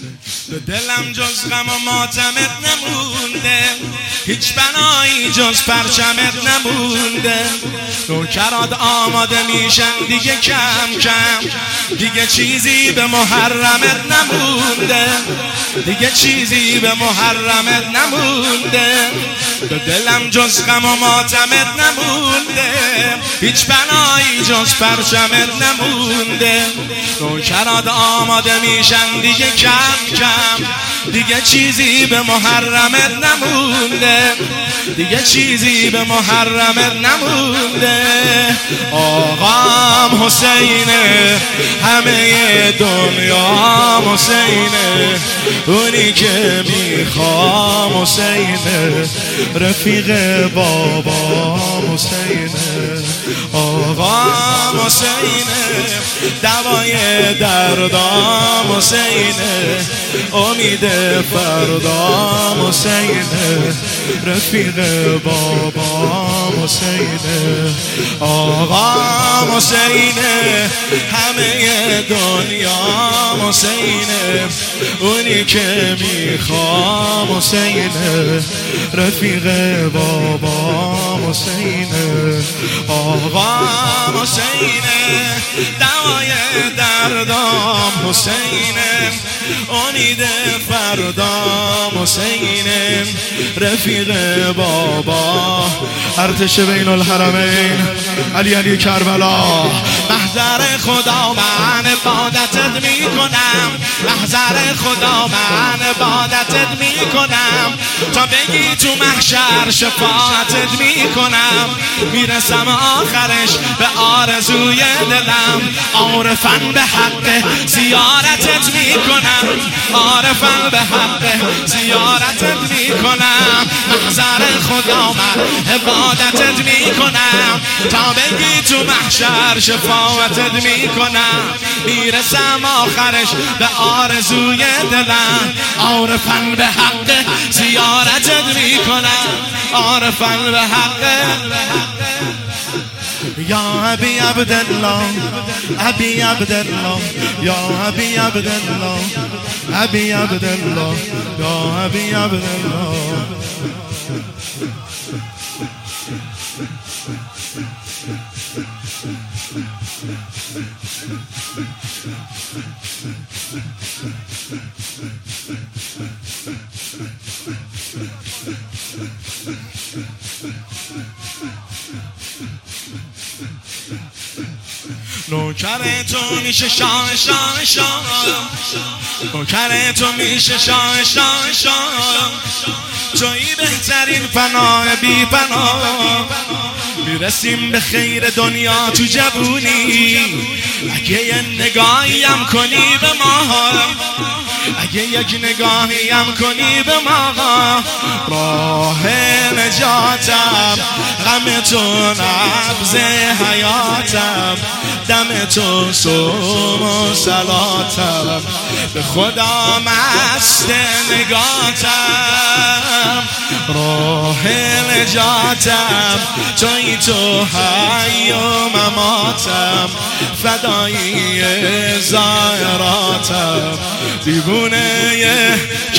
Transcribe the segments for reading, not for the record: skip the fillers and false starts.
به دلم جز غم و ماتمت نمونده، هیچ بنایی جز پرچمت نمونده. نوکرات آماده میشن دیگه کم کم، دیگه چیزی به محرمت نمونده، دیگه چیزی به محرمت نمونده. به دلم جز غم و ماتمت نمونده، هیچ بنایی جز پرچمت نمونده. نوکرات آماده میشن دیگه کم کم، دیگه چیزی به محرمت نمونده، دیگه چیزی به محرمت نمونده. آقام حسینه، همه دنیا حسینه، اونی که میخوام حسینه، رفیق بابا حسینه. آقام حسینه، دوای دردام حسینه، امید فردام حسینه، رفیق بابا حسینه. آقام حسینه، همه دنیا حسینه، اونی که میخوام حسینه، رفیق بابا حسینه. آقام حسینه، دوای دردام حسینه، امید فردام حسینه، رفیق بابا. ارتش بین الحرمین، علی کربلا. محضر خدا من عبادتت میکنم، محضر خدا من عبادتت میکنم، تا بگی تو محشر شفاعتت میکنم. میرسم آخرش به آرزوی دلم، عارفن به حق زیارتت میکنم، عارفن به حق زیارتت میکنم. محضر خدا من عبادتت میکنم، تا بگی تو محشر شفاعتت میکنم. میرسم آخرش به آرزوی دلم، عارفن به حق زیارتت میکنم، عارفن به حق. یا ابی عبدالله، ابی عبدالله، یا ابی عبدالله، ابی عبدالله، یا ابی عبدالله. نوکر تو میشه شاه شاه شاه، نوکر تو میشه شاه شاه شاه، تویی بهترین پناه بی پناه. میرسیم به خیر دنیا تو جوونی، اگه یه نگاهیم کنی به ما، اگه یک نگاهیم کنی به ما. راه نجاتم، غم تو نبض حیاتم، دم تو صوم و صلاتم، به خدا مست نگاتم. راه نجاتم، توی تو حی و مماتم، فدایی زائراتم، دیوونه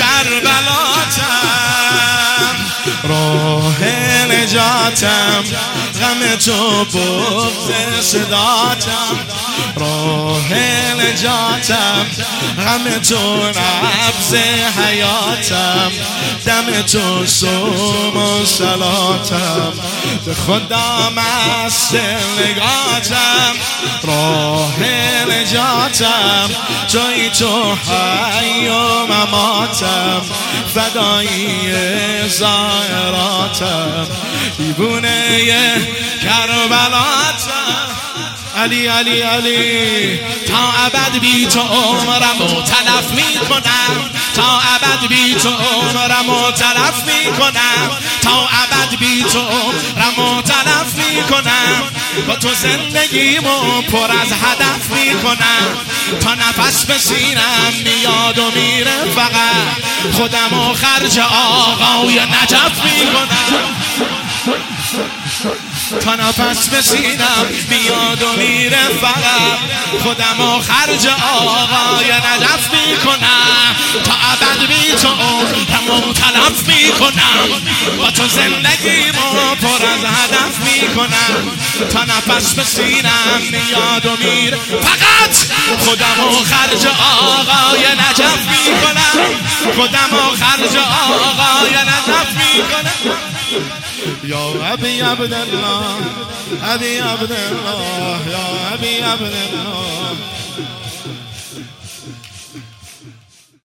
کربلاتم. راه نجاتم، غم تو بغض صداتم، راه نجاتم، غم تو نبض حیاتم، دم تو صوم و صلاتم، به خدا مست نگاتم. راه نجاتم، توی تو حی و مماتم، فدایی زائراتم، دیوونه کربلاتم. علی علی علی، تا ابد بی تو عمرمو تلف میکنم، تا ابد بی تو عمرمو تلف میکنم، تا ابد بی تو عمرمو تلف میکنم. با تو زندگیمو پر از هدف میکنم، تا نفس به سینم میاد و میره فقط خودمو خرج آقای نجف میکنم. تا نفس به سینم میاد و میره فقط خودمو خرج آقای نجف میکنم. تا ابد بی تو عمرمو تلف میکنم با تو زندگیمو پر از هدف میکنم تا نفس به سینم میاد و میره فقط خودمو خرج آقای نجف میکنم خودمو خرج آقای نجف میکنم یا ابی عبدالله ابی عبدالله یا ابی عبدالله